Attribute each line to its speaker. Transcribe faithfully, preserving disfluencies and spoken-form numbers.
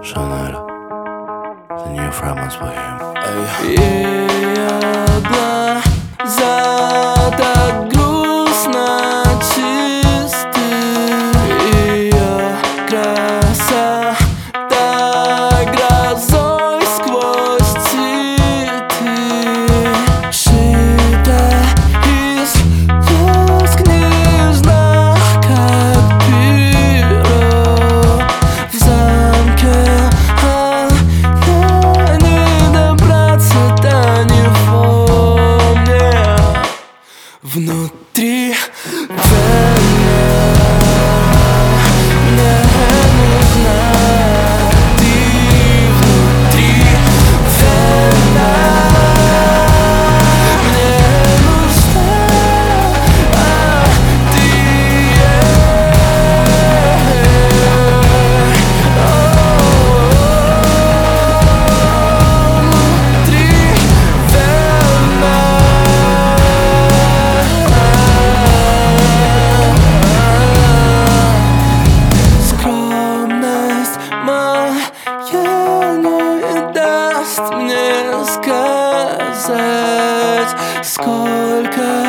Speaker 1: Шанель, the new fragrance for him.
Speaker 2: Ее глаза так грустно чисты, ее красота грозой сквозь цветы, шита из лос книжных, как перо в замке. Внутри война, мне нужна ты. Внутри война, мне нужна ты. Внутри война. Не даст мне сказать, сколько